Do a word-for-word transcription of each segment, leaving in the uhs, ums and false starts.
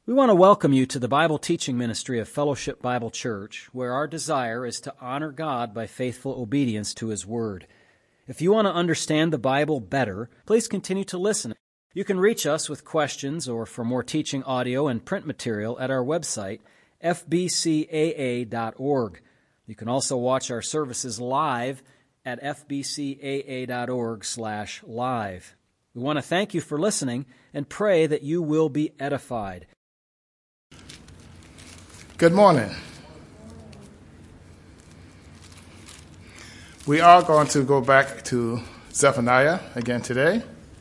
We want to welcome you to the Bible teaching ministry of Fellowship Bible Church, where our desire is to honor God by faithful obedience to His Word. If you want to understand the Bible better, please continue to listen. You can reach us with questions or for more teaching audio and print material at our website, f b c a a dot org. You can also watch our services live at f b c a a dot org slash live. We want to thank you for listening and pray that you will be edified. Good morning. We are going to go back to Zephaniah again today.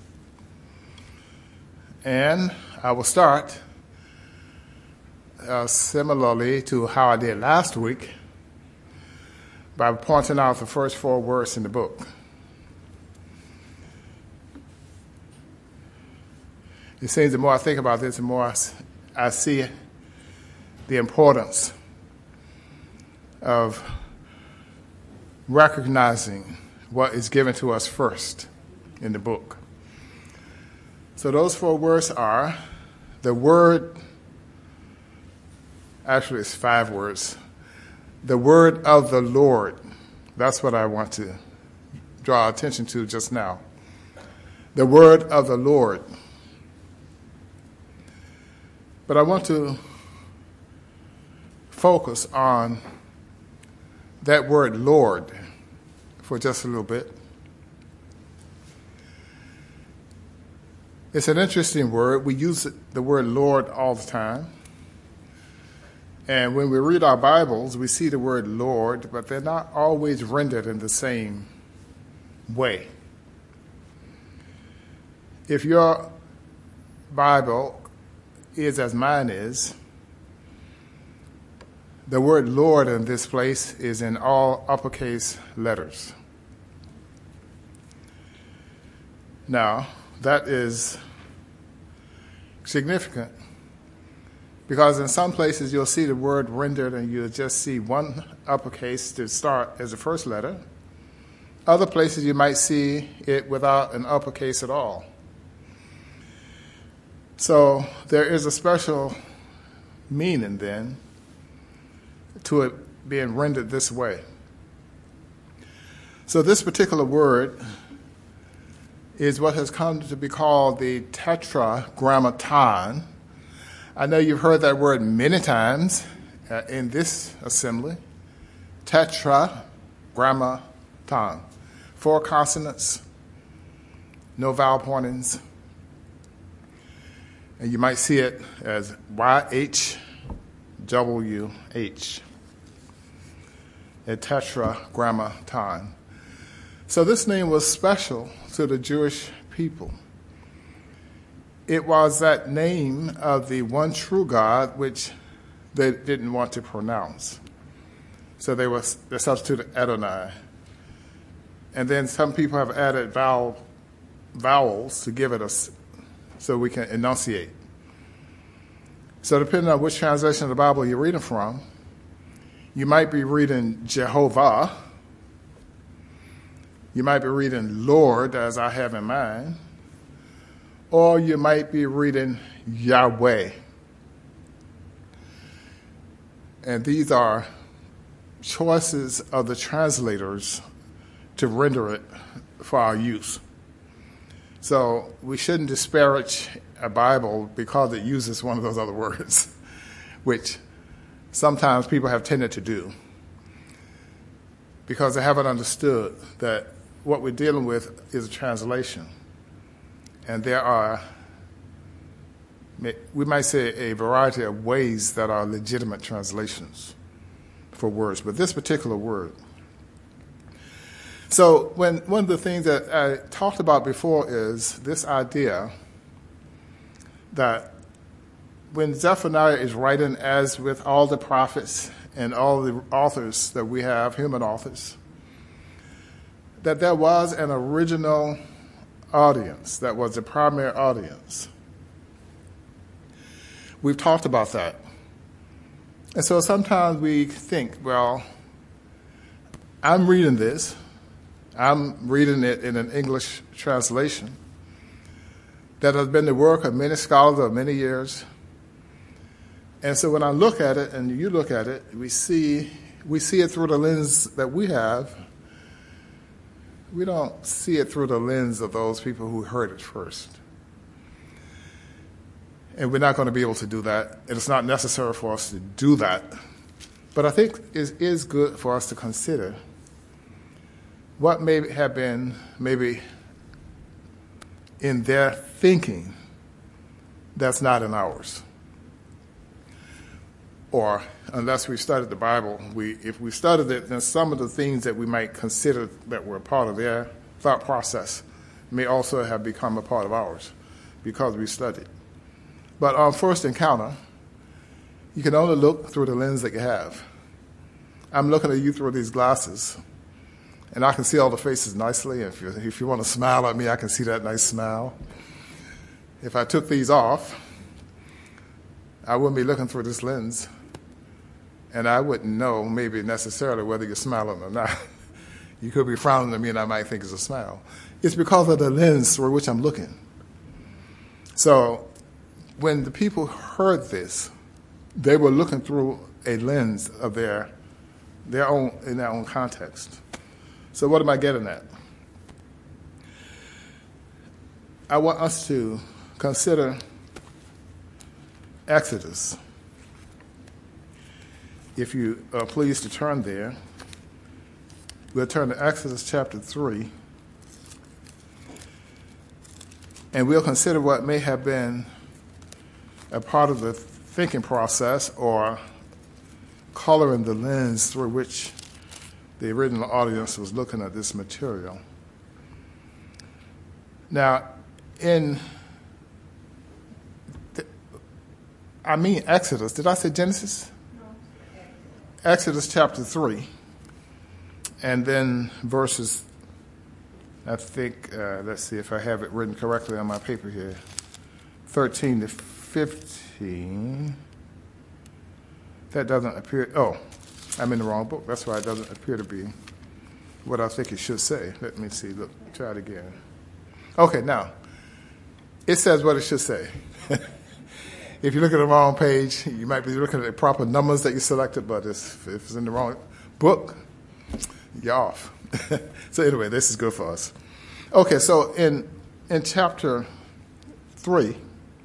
And I will start uh, similarly to how I did last week by pointing out the first four words in the book. It seems the more I think about this, the more I see the importance of recognizing what is given to us first in the book. So those four words are the word, actually it's five words, the word of the Lord. That's what I want to draw attention to just now. The word of the Lord. But I want to focus on that word Lord for just a little bit. It's an interesting word. We use the word Lord all the time. And when we read our Bibles, we see the word Lord, but they're not always rendered in the same way. If your Bible is as mine is, the word Lord in this place is in all uppercase letters. Now, that is significant because in some places you'll see the word rendered and you'll just see one uppercase to start as the first letter. Other places you might see it without an uppercase at all. So there is a special meaning then to it being rendered this way. So this particular word is what has come to be called the Tetragrammaton. I know you've heard that word many times uh, in this assembly. Tetragrammaton. Four consonants, no vowel pointings. And you might see it as Y H W H. A Tetragrammaton. So this name was special to the Jewish people. It was that name of the one true God which they didn't want to pronounce. So they, was, they substituted Adonai. And then some people have added vowel, vowels to give it a, so we can enunciate. So depending on which translation of the Bible you're reading from, you might be reading Jehovah. You might be reading Lord, as I have in mind. Or you might be reading Yahweh. And these are choices of the translators to render it for our use. So we shouldn't disparage a Bible because it uses one of those other words, which sometimes people have tended to do because they haven't understood that what we're dealing with is a translation. And there are, we might say, a variety of ways that are legitimate translations for words, but this particular word. So when one of the things that I talked about before is this idea that when Zephaniah is writing, as with all the prophets and all the authors that we have, human authors, that there was an original audience that was the primary audience. We've talked about that. And so sometimes we think, well, I'm reading this. I'm reading it in an English translation that has been the work of many scholars of many years. And so when I look at it and you look at it, we see we see it through the lens that we have. We don't see it through the lens of those people who heard it first. And we're not going to be able to do that. And it's not necessary for us to do that. But I think it is good for us to consider what may have been maybe in their thinking that's not in ours. Or unless we studied the Bible, we if we studied it, then some of the things that we might consider that were part of their thought process may also have become a part of ours because we studied. But on first encounter, you can only look through the lens that you have. I'm looking at you through these glasses, and I can see all the faces nicely. If you, if you want to smile at me, I can see that nice smile. If I took these off, I wouldn't be looking through this lens, and I wouldn't know maybe necessarily whether you're smiling or not. You could be frowning at me, and I might think it's a smile. It's because of the lens through which I'm looking. So when the people heard this, they were looking through a lens of their their own in their own context. So what am I getting at? I want us to consider Exodus. If you are pleased to turn there, we'll turn to Exodus chapter three, and we'll consider what may have been a part of the thinking process or coloring the lens through which the original audience was looking at this material. Now, in, the, I mean Exodus. Did I say Genesis? No. Exodus chapter three, and then verses, I think, uh, let's see if I have it written correctly on my paper here, thirteen to fifteen. That doesn't appear, oh, I'm in the wrong book. That's why it doesn't appear to be what I think it should say. Let me see, look, try it again. Okay, now, it says what it should say. If you look at the wrong page, you might be looking at the proper numbers that you selected, but if, if it's in the wrong book, you're off. So anyway, this is good for us. Okay, so in in chapter three,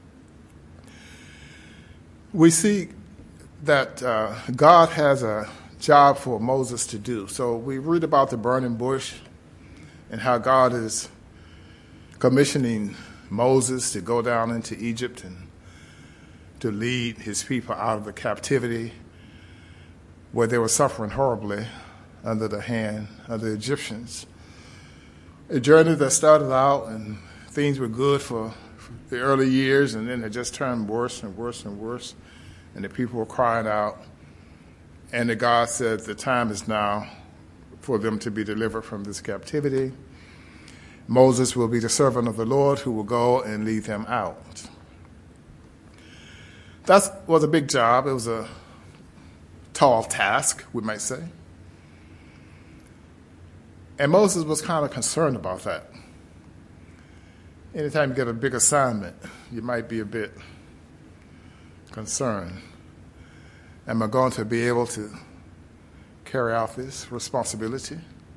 we see that uh, God has a job for Moses to do. So we read about the burning bush and how God is commissioning Moses to go down into Egypt and to lead his people out of the captivity where they were suffering horribly under the hand of the Egyptians. A journey that started out and things were good for, for the early years, and then it just turned worse and worse and worse. And the people were crying out. And the God said the time is now for them to be delivered from this captivity. Moses will be the servant of the Lord who will go and lead them out. That was a big job. It was a tall task, we might say. And Moses was kind of concerned about that. Anytime you get a big assignment, you might be a bit concerned. Am I going to be able to carry out this responsibility?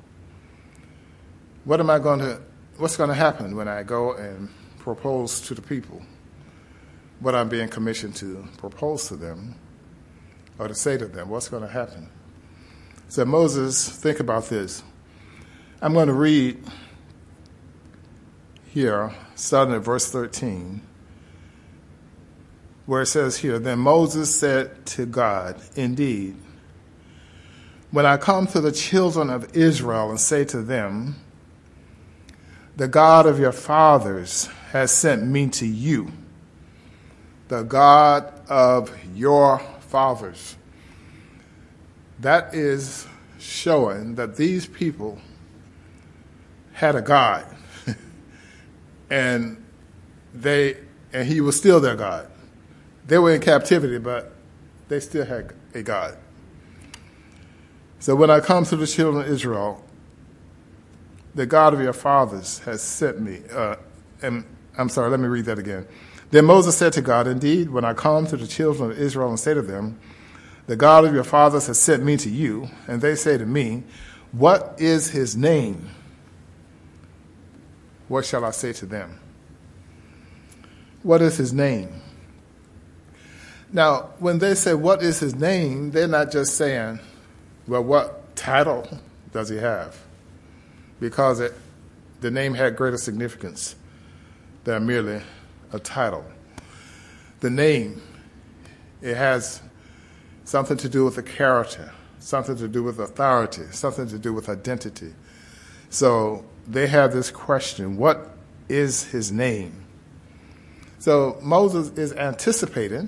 What am I going to, what's going to happen when I go and propose to the people what I'm being commissioned to propose to them or to say to them? What's going to happen? So Moses, think about this. I'm going to read here, starting at verse thirteen, where it says here, "Then Moses said to God, 'Indeed, when I come to the children of Israel and say to them, the God of your fathers has sent me to you, the God of your fathers.'" That is showing that these people had a God, and they and he was still their God. They were in captivity, but they still had a God. So when I come to the children of Israel, the God of your fathers has sent me. Uh, and I'm sorry, let me read that again. Then Moses said to God, indeed, when I come to the children of Israel and say to them, the God of your fathers has sent me to you, and they say to me, what is his name? What shall I say to them? What is his name? Now, when they say, what is his name, they're not just saying, well, what title does he have? Because it, the name had greater significance than merely a title. The name, it has something to do with the character, something to do with authority, something to do with identity. So they have this question, what is his name? So Moses is anticipating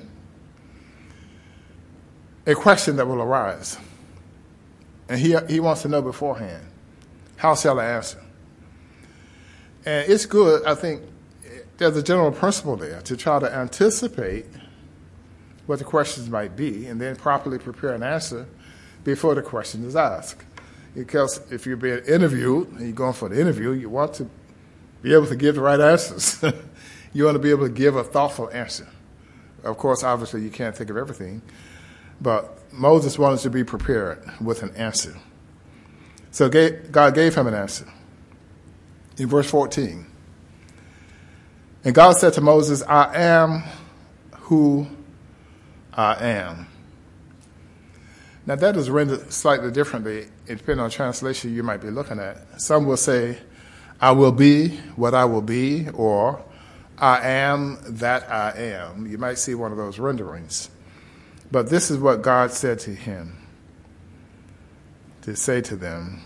a question that will arise. And he, he wants to know beforehand, how shall I answer? And it's good, I think, there's a general principle there to try to anticipate what the questions might be and then properly prepare an answer before the question is asked. Because if you're being interviewed and you're going for the interview, you want to be able to give the right answers. You want to be able to give a thoughtful answer. Of course, obviously, you can't think of everything, but Moses wanted to be prepared with an answer. So God gave him an answer. In verse fourteen, and God said to Moses, I am who I am. Now that is rendered slightly differently, depending on translation you might be looking at. Some will say, I will be what I will be, or I am that I am. You might see one of those renderings. But this is what God said to him, to say to them.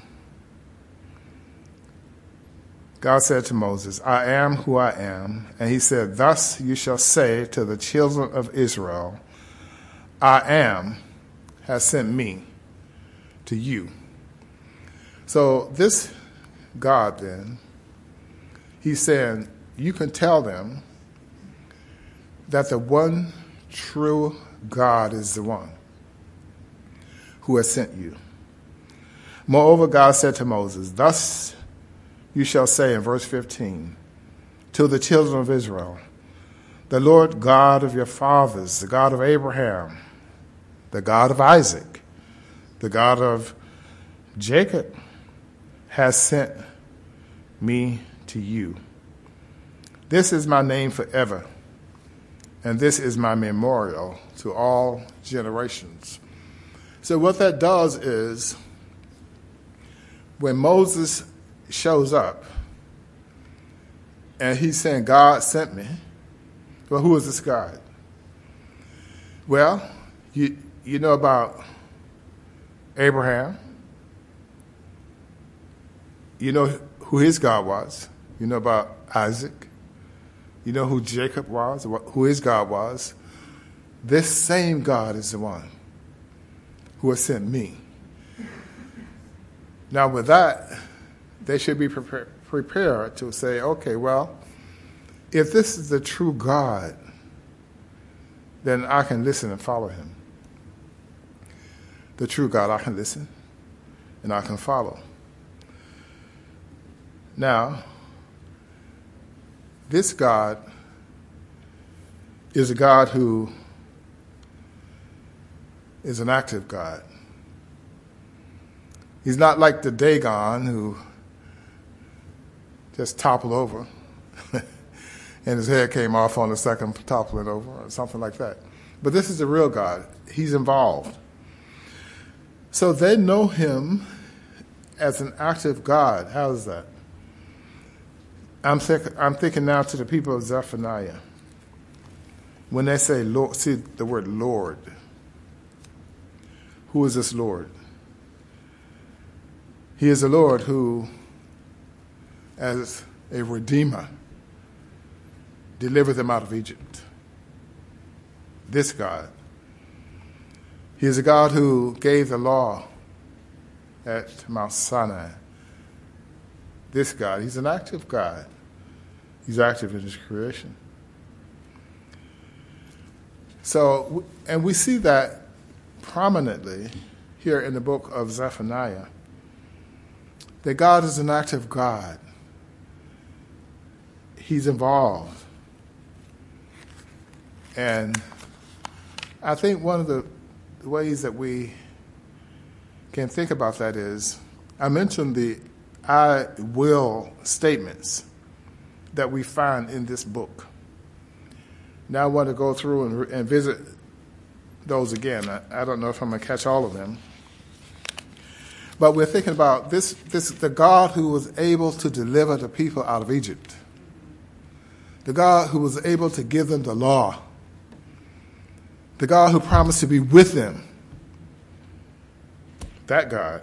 God said to Moses, I am who I am. And he said, thus you shall say to the children of Israel, I am has sent me to you. So this God then, he's saying, you can tell them that the one true God is the one who has sent you. Moreover, God said to Moses, thus you shall say in verse fifteen, to the children of Israel, the Lord God of your fathers, the God of Abraham, the God of Isaac, the God of Jacob, has sent me to you. This is my name forever, and this is my memorial to all generations. So what that does is, when Moses shows up, and he's saying, God sent me, well, who is this God? Well, you, you know about Abraham. You know who his God was. You know about Isaac. You know who Jacob was, who his God was. This same God is the one who has sent me. Now with that, they should be prepare, prepared to say, okay, well, if this is the true God, then I can listen and follow him. The true God, I can listen and I can follow. Now, this God is a God who is an active God. He's not like the Dagon who just toppled over and his head came off on the second toppling over or something like that. But this is the real God. He's involved. So they know him as an active God. How is that? I'm, think, I'm thinking now to the people of Zephaniah. When they say Lord, see the word Lord. Who is this Lord? He is a Lord who, as a redeemer, delivered them out of Egypt. This God. He is a God who gave the law at Mount Sinai. This God, he's an active God. He's active in his creation. So, and we see that prominently here in the book of Zephaniah, that God is an active God. He's involved. And I think one of the ways that we can think about that is, I mentioned the I will statements that we find in this book. Now I want to go through and, and visit those again. I, I don't know if I'm going to catch all of them. But we're thinking about this, this, the God who was able to deliver the people out of Egypt. The God who was able to give them the law. The God who promised to be with them. That God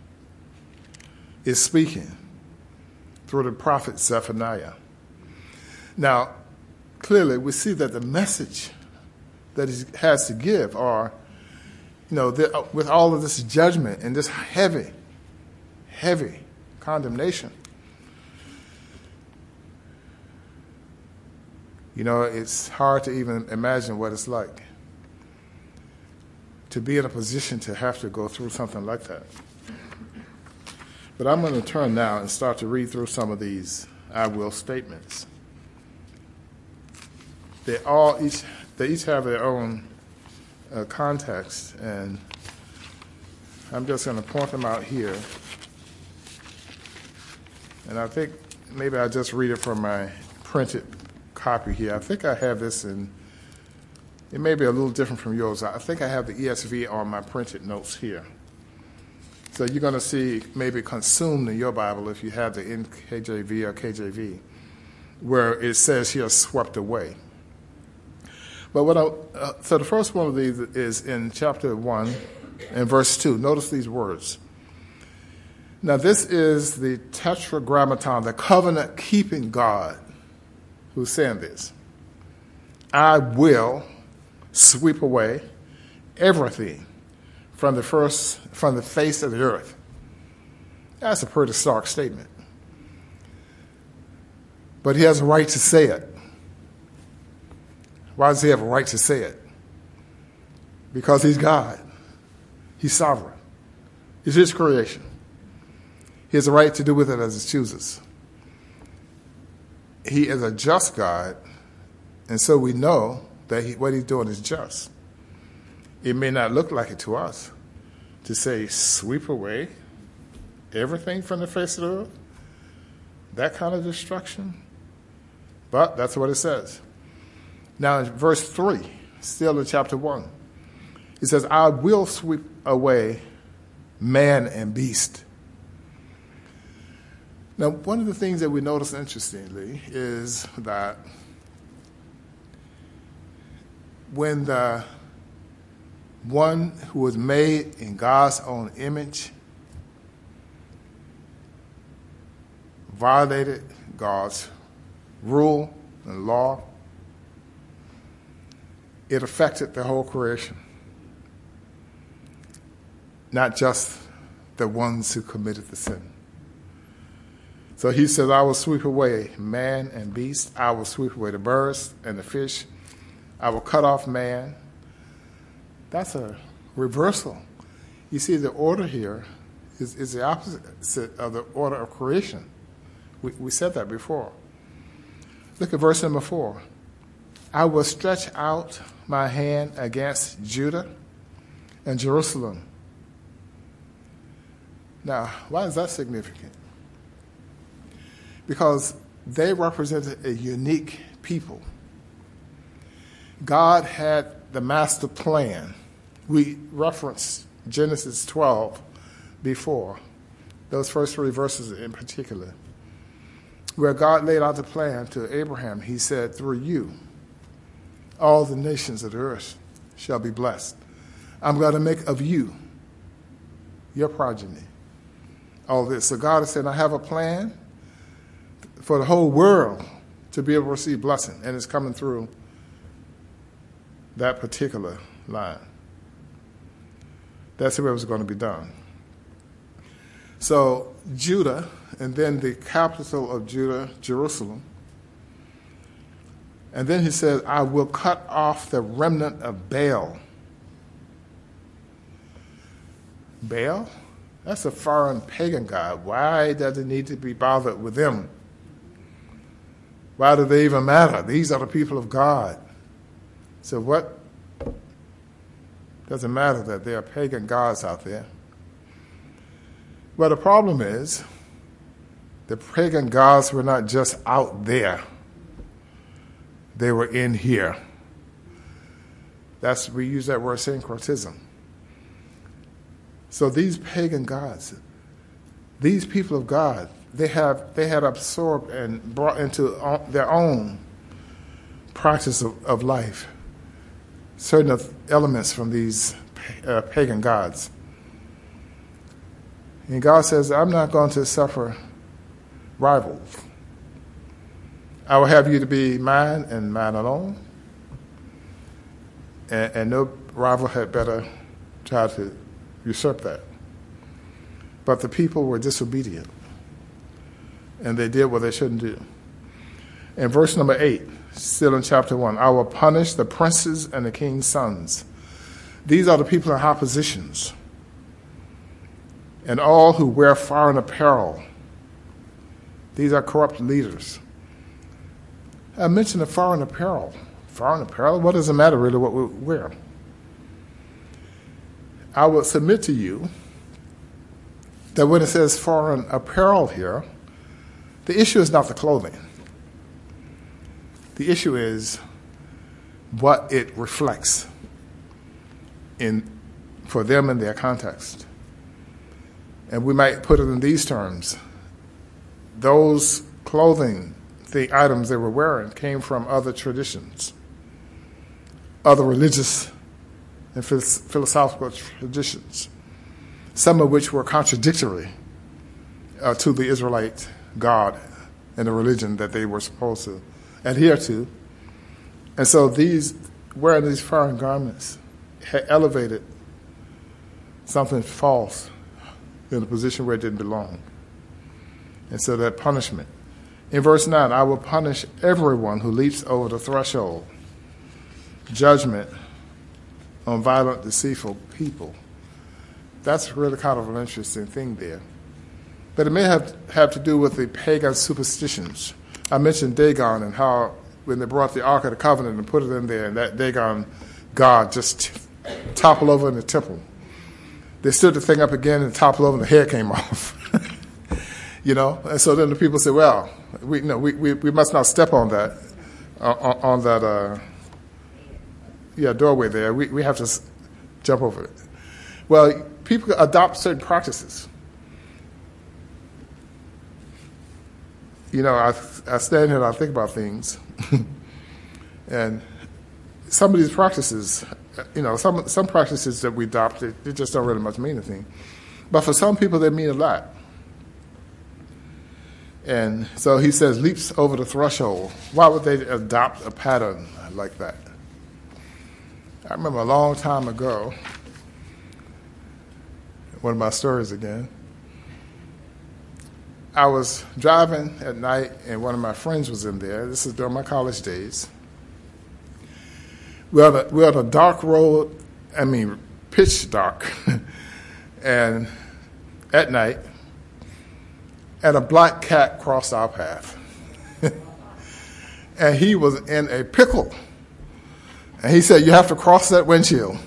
is speaking through the prophet Zephaniah. Now, clearly we see that the message that he has to give are, you know, the, with all of this judgment and this heavy, heavy condemnation. You know, it's hard to even imagine what it's like to be in a position to have to go through something like that. But I'm going to turn now and start to read through some of these I will statements. They all each they each have their own uh, context, and I'm just going to point them out here. And I think maybe I'll just read it from my printed copy here. I think I have this in, it may be a little different from yours. I think I have the E S V on my printed notes here. So you're going to see maybe consumed in your Bible if you have the N K J V or K J V, where it says here swept away. But what I, uh, so the first one of these is in chapter one and verse two. Notice these words. Now this is the Tetragrammaton, the covenant-keeping God, who's saying this. I will sweep away everything from the first, from the face of the earth. That's a pretty stark statement. But he has a right to say it. Why does he have a right to say it? Because he's God. He's sovereign. It's his creation. He has a right to do with it as he chooses. He is a just God, and so we know that he, what he's doing is just. It may not look like it to us to say, sweep away everything from the face of the earth, that kind of destruction. But that's what it says. Now in verse three, still in chapter one, it says, I will sweep away man and beast. Now, one of the things that we notice interestingly is that when the one who was made in God's own image violated God's rule and law, it affected the whole creation, not just the ones who committed the sin. So he says, I will sweep away man and beast. I will sweep away the birds and the fish. I will cut off man. That's a reversal. You see, the order here is, is the opposite of the order of creation. We, we said that before. Look at verse number four. I will stretch out my hand against Judah and Jerusalem. Now, why is that significant? Because they represented a unique people. God had the master plan. We referenced Genesis twelve before, those first three verses in particular, where God laid out the plan to Abraham. He said, through you, all the nations of the earth shall be blessed. I'm going to make of you, your progeny, all this. So God has said, I have a plan for the whole world to be able to receive blessing, and it's coming through that particular line. That's the way it was going to be done. So Judah, and then the capital of Judah, Jerusalem. And then he says, I will cut off the remnant of Baal. Baal? That's a foreign pagan god. Why does it need to be bothered with them? Why do they even matter? These are the people of God. So what? Doesn't matter that there are pagan gods out there. Well, the problem is the pagan gods were not just out there. They were in here. That's, we use that word syncretism. So these pagan gods, these people of God, they have they had absorbed and brought into their own practice of, of life certain of elements from these uh, pagan gods. And God says, I'm not going to suffer rivals. I will have you to be mine and mine alone. And, and no rival had better try to usurp that. But the people were disobedient. And they did what they shouldn't do. In verse number eight, still in chapter one, I will punish the princes and the king's sons. These are the people in high positions. And all who wear foreign apparel. These are corrupt leaders. I mentioned the foreign apparel. Foreign apparel? What does it matter really what we wear? I will submit to you that when it says foreign apparel here, the issue is not the clothing. The issue is what it reflects in for them in their context. And we might put it in these terms. Those clothing, the items they were wearing, came from other traditions, other religious and philosophical traditions, some of which were contradictory uh, to the Israelite God and the religion that they were supposed to adhere to. And so these, wearing these foreign garments, had elevated something false in a position where it didn't belong. And so that punishment. In verse nine, I will punish everyone who leaps over the threshold. Judgment on violent, deceitful people. That's really kind of an interesting thing there. But it may have, have to do with the pagan superstitions. I mentioned Dagon and how when they brought the Ark of the Covenant and put it in there, and that Dagon god just toppled over in the temple. They stood the thing up again and toppled over and the hair came off. You know, and so then the people say, well, we, no, we, we, we must not step on that, uh, on, on that, uh, yeah, doorway there. We, we have to s- jump over it. Well, people adopt certain practices. You know, I, I stand here and I think about things, and some of these practices, you know, some some practices that we adopt, they, they just don't really much mean anything. But for some people, they mean a lot. And so he says, leaps over the threshold. Why would they adopt a pattern like that? I remember a long time ago, one of my stories again, I was driving at night and one of my friends was in there. This is during my college days. We're on a, we're on a dark road, I mean, pitch dark, and at night, and a black cat crossed our path. And he was in a pickle. And he said, you have to cross that windshield.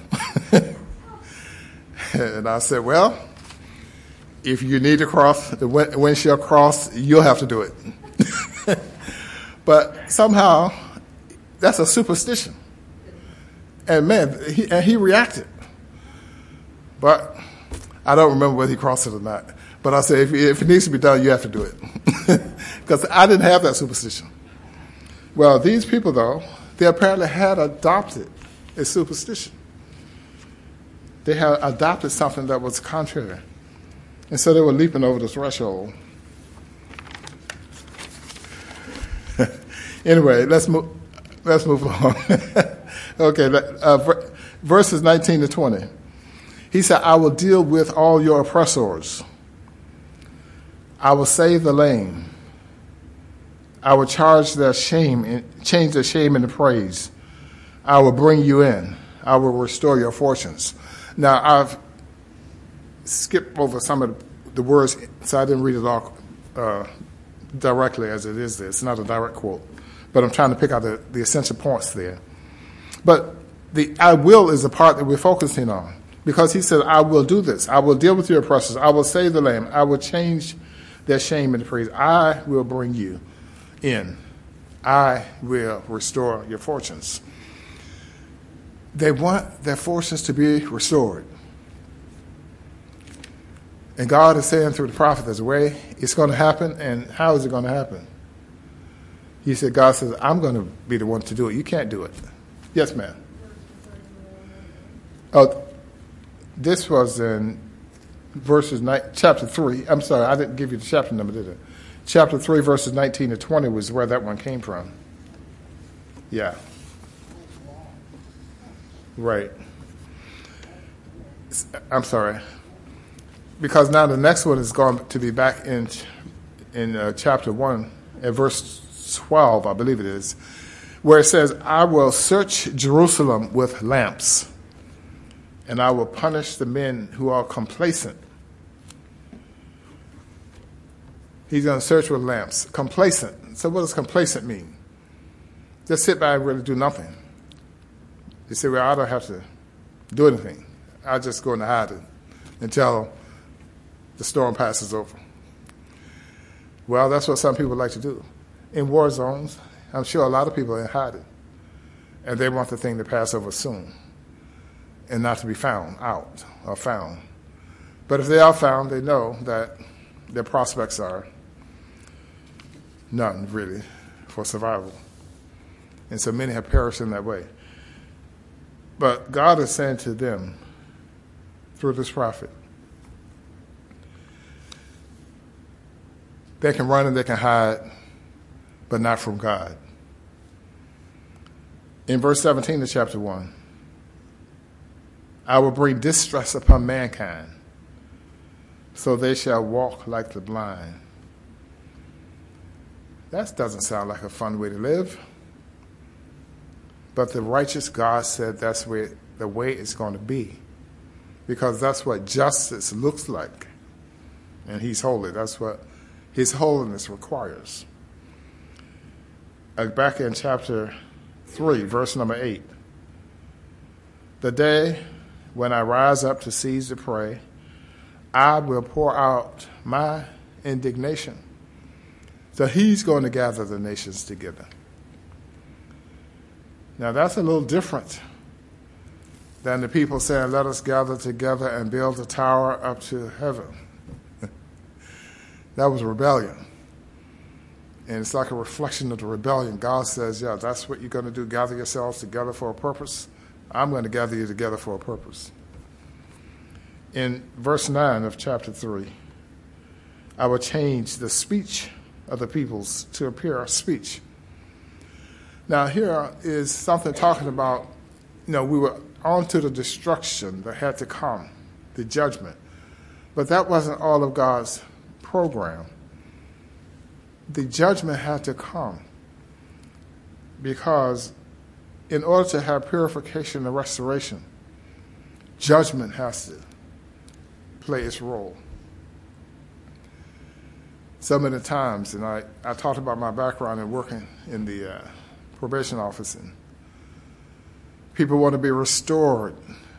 And I said, well, if you need to cross the windshield cross, you'll have to do it. But somehow, that's a superstition. And man, he, and he reacted. But I don't remember whether he crossed it or not. But I said, if, if it needs to be done, you have to do it. Because I didn't have that superstition. Well, these people, though, they apparently had adopted a superstition. They had adopted something that was contrary. And so they were leaping over the threshold. Anyway, let's move, let's move on. Okay, uh, verses nineteen to twenty. He said, I will deal with all your oppressors. I will save the lame. I will charge their shame, and change their shame into praise. I will bring you in. I will restore your fortunes. Now, I've skipped over some of the words, so I didn't read it all uh, directly as it is there. It's not a direct quote, but I'm trying to pick out the, the essential points there. But the I will is the part that we're focusing on. Because he said, I will do this. I will deal with your oppressors. I will save the land. I will change their shame into praise. I will bring you in. I will restore your fortunes. They want their fortunes to be restored. And God is saying through the prophet, there's a way it's going to happen, and how is it going to happen? He said, God says, I'm going to be the one to do it. You can't do it. Yes, ma'am. Oh, this was in verses nine, chapter three. I'm sorry, I didn't give you the chapter number, did I? Chapter three, verses nineteen to twenty was where that one came from. Yeah. Right. I'm sorry. Because now the next one is going to be back in in uh, chapter one, at verse twelve, I believe it is, where it says, I will search Jerusalem with lamps, and I will punish the men who are complacent. He's going to search with lamps. Complacent. So what does complacent mean? Just sit back and really do nothing. You say, well, I don't have to do anything. I'll just go into hiding until the storm passes over. Well, that's what some people like to do. In war zones, I'm sure a lot of people are in hiding, and they want the thing to pass over soon and not to be found out or found. But if they are found, they know that their prospects are none, really, for survival. And so many have perished in that way. But God is saying to them, through this prophet, they can run and they can hide, but not from God. In verse seventeen of chapter one, I will bring distress upon mankind, so they shall walk like the blind. That doesn't sound like a fun way to live. But the righteous God said that's where the way it's going to be, because that's what justice looks like. And he's holy. That's what his holiness requires. Back in chapter three, verse number eight. The day when I rise up to seize the prey, I will pour out my indignation. So he's going to gather the nations together. Now that's a little different than the people saying, let us gather together and build a tower up to heaven. That was rebellion. And it's like a reflection of the rebellion. God says, yeah, that's what you're going to do, gather yourselves together for a purpose. I'm going to gather you together for a purpose. In verse nine of chapter three, I will change the speech of the peoples to a pure speech. Now here is something talking about, you know, we were on to the destruction that had to come, the judgment. But that wasn't all of God's program. The judgment had to come because in order to have purification and restoration, judgment has to play its role. So many times, and I, I talked about my background in working in the uh, probation office, and people want to be restored,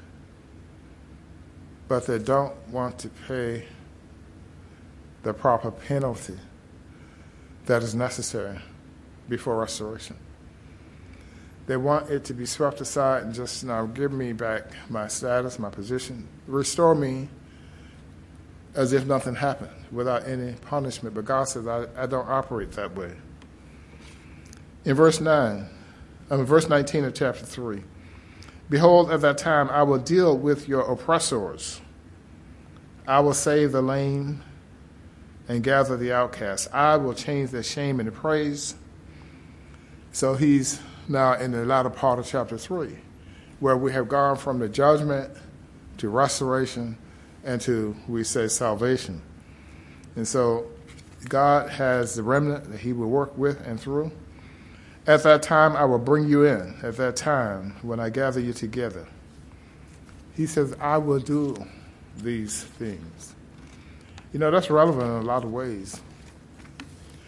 but they don't want to pay the proper penalty that is necessary before restoration. They want it to be swept aside and just now give me back my status, my position, restore me as if nothing happened without any punishment. But God says, I, I don't operate that way. In verse nine, I mean, verse nineteen of chapter three, behold, at that time I will deal with your oppressors. I will save the lame and gather the outcasts. I will change their shame into praise. So he's now in the latter part of chapter three, where we have gone from the judgment to restoration and to, we say, salvation. And so God has the remnant that he will work with and through. At that time, I will bring you in. At that time, when I gather you together, he says, I will do these things. You know, that's relevant in a lot of ways.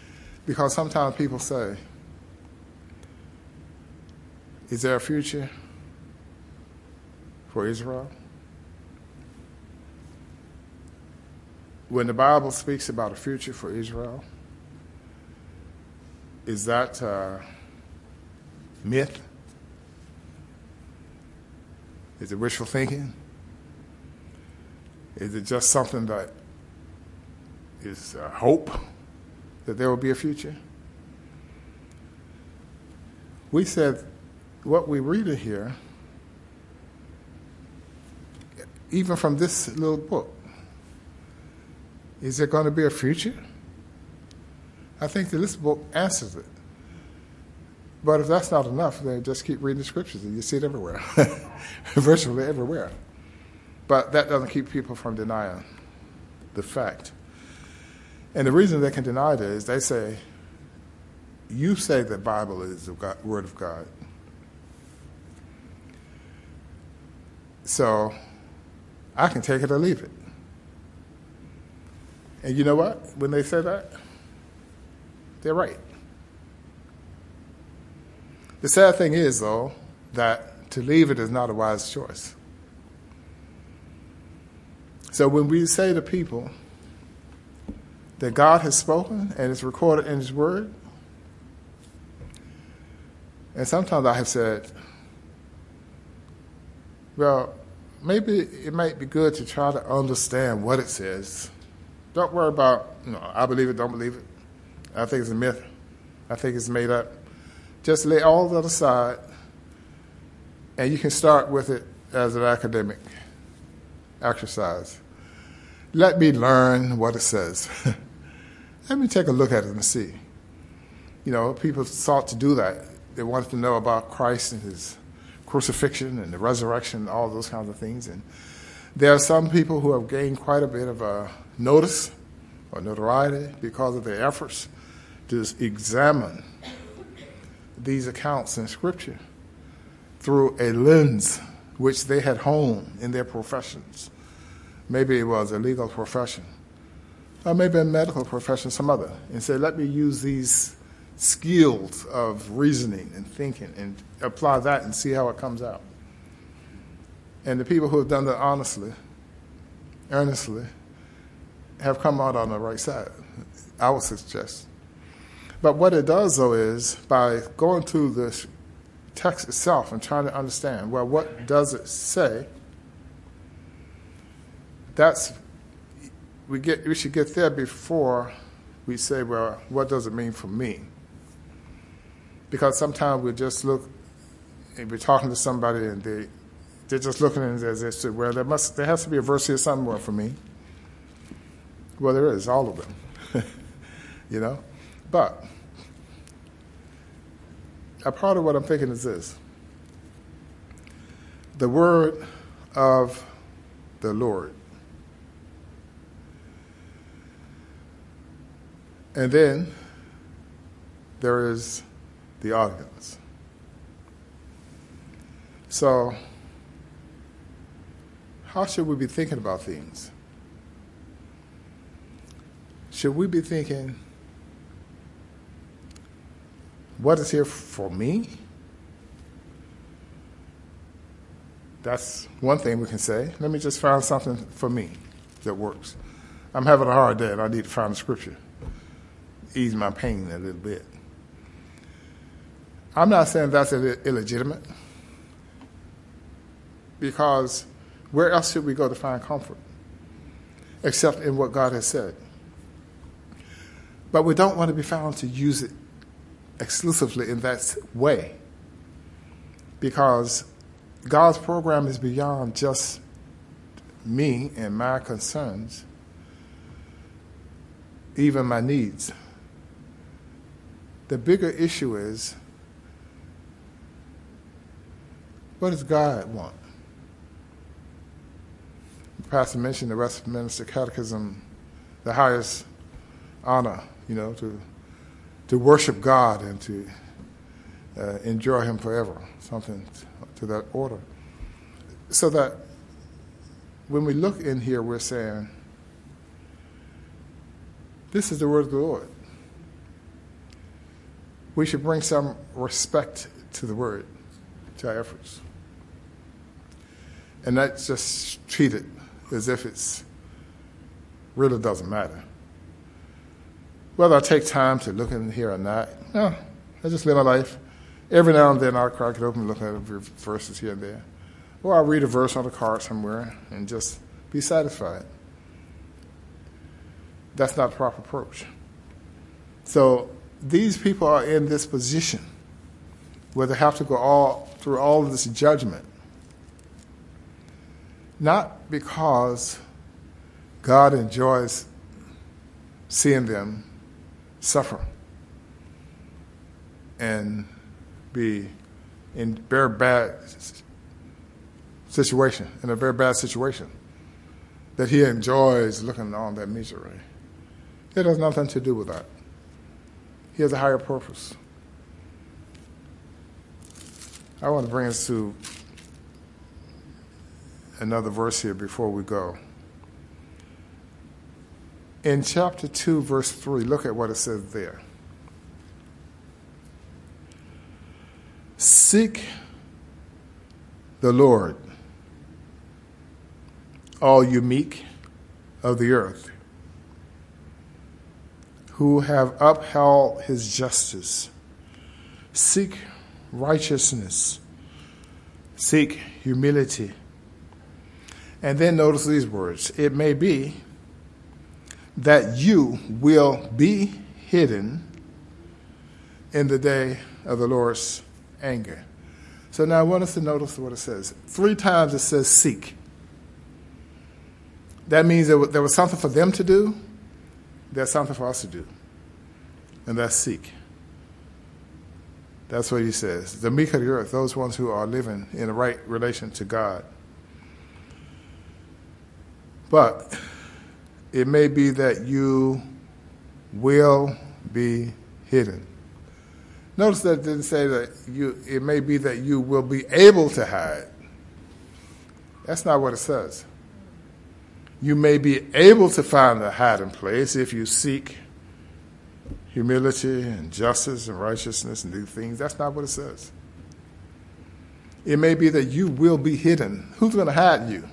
Because sometimes people say, is there a future? for Israel? When the Bible speaks about a future for Israel, is that uh, myth? Is it wishful thinking? Is it just something that is uh, hope that there will be a future? We said what we read in here, even from this little book, is there going to be a future? I think that this book answers it. But if that's not enough, then just keep reading the scriptures and you see it everywhere, virtually everywhere. But that doesn't keep people from denying the fact. And the reason they can deny it is they say, you say the Bible is the God, Word of God. So I can take it or leave it. And you know what? When they say that, they're right. The sad thing is, though, that to leave it is not a wise choice. So when we say to people that God has spoken and it's recorded in His Word, and sometimes I have said, well, maybe it might be good to try to understand what it says. Don't worry about, you know, I believe it, don't believe it. I think it's a myth. I think it's made up. Just lay all that aside, and you can start with it as an academic exercise. Let me learn what it says. Let me take a look at it and see. You know, people sought to do that. They wanted to know about Christ and His crucifixion and the resurrection and all those kinds of things. And there are some people who have gained quite a bit of uh, notice or notoriety because of their efforts to examine these accounts in Scripture through a lens which they had honed in their professions. Maybe it was a legal profession, or maybe a medical profession, some other, and say, let me use these skills of reasoning and thinking and apply that and see how it comes out. And the people who have done that honestly, earnestly, have come out on the right side, I would suggest. But what it does, though, is by going through the text itself and trying to understand, well, what does it say? That's we get. We should get there before we say, well, what does it mean for me? Because sometimes we just look, and we're talking to somebody, and they they're just looking at it as if, well, there must there has to be a verse here somewhere for me. Well, there is, all of them, you know. But a part of what I'm thinking is this: the word of the Lord. And then there is the audience. So, how should we be thinking about things? Should we be thinking, what is here for me? That's one thing we can say. Let me just find something for me that works. I'm having a hard day and I need to find a scripture. Ease my pain a little bit. I'm not saying that's Ill- illegitimate, because where else should we go to find comfort except in what God has said? But we don't want to be found to use it exclusively in that way, because God's program is beyond just me and my concerns, even my needs. The bigger issue is, what does God want? The pastor mentioned the Westminster Catechism, the highest honor, you know, to to worship God and to uh, enjoy Him forever, something to that order. So that when we look in here, we're saying, this is the word of the Lord. We should bring some respect to the word, to our efforts. and that's just treated as if it's really doesn't matter. Whether I take time to look in here or not, no, I just live my life. Every now and then I'll crack it open and look at verses here and there. Or I'll read a verse on a card somewhere and just be satisfied. That's not the proper approach. So these people are in this position where they have to go all through all of this judgment, not because God enjoys seeing them suffer and be in very bad situation, in a very bad situation, that he enjoys looking on that misery. It has nothing to do with that. He has a higher purpose. I want to bring us to another verse here before we go. In chapter two, verse three, look at what it says there. Seek the Lord, all you meek of the earth, who have upheld his justice. Seek righteousness. Seek humility. And then notice these words. It may be that you will be hidden in the day of the Lord's anger. So now I want us to notice what it says. Three times it says seek. That means there was something for them to do. There's something for us to do. And that's seek. That's what he says. The meek of the earth, those ones who are living in the right relation to God. But it may be that you will be hidden. Notice that it didn't say that you, it may be that you will be able to hide. That's not what it says. You may be able to find a hiding place if you seek humility and justice and righteousness and these things. That's not what it says. It may be that you will be hidden. Who's going to hide you?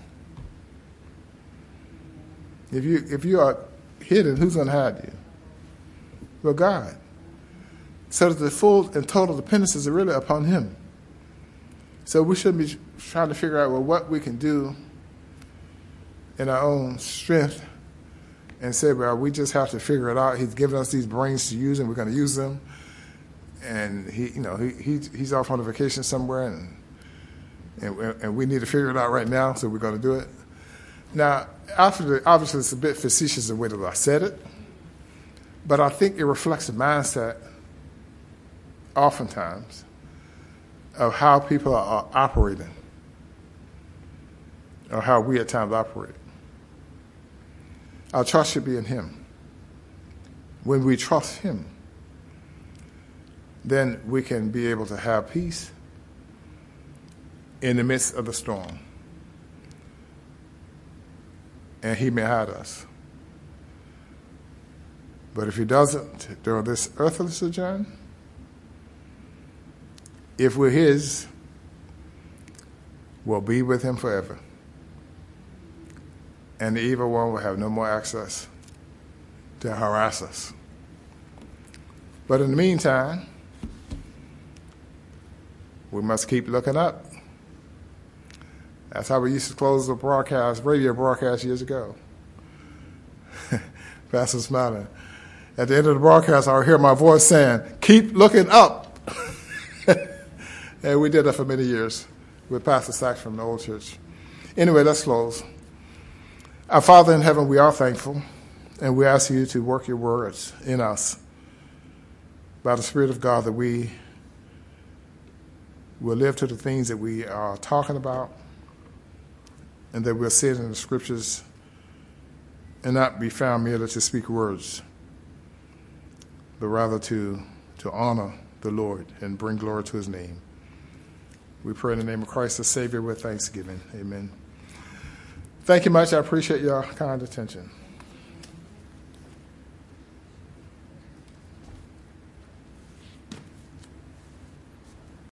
If you if you are hidden, who's going to hide you? Well, God. So that the full and total dependencies are really upon him. So we shouldn't be trying to figure out, well, what we can do in our own strength and say, well, we just have to figure it out. He's given us these brains to use, and we're going to use them. And he, you know, he, he he's off on a vacation somewhere, and, and and we need to figure it out right now, so we're going to do it. Now, after obviously, it's a bit facetious the way that I said it, but I think it reflects the mindset, oftentimes, of how people are operating, or how we at times operate. Our trust should be in him. When we trust him, then we can be able to have peace in the midst of the storm. And he may hide us. But if he doesn't, during this earthly sojourn, if we're his, we'll be with him forever. And the evil one will have no more access to harass us. But in the meantime, we must keep looking up. That's how we used to close the broadcast, radio broadcast years ago. Pastor smiling. At the end of the broadcast, I would hear my voice saying, keep looking up. And we did that for many years with Pastor Sachs from the old church. Anyway, let's close. Our Father in heaven, we are thankful, and we ask you to work your words in us by the Spirit of God, that we will live to the things that we are talking about, and that we'll sit in the scriptures and not be found merely to speak words, but rather to, to honor the Lord and bring glory to his name. We pray in the name of Christ the Savior with thanksgiving. Amen. Thank you much. I appreciate your kind attention.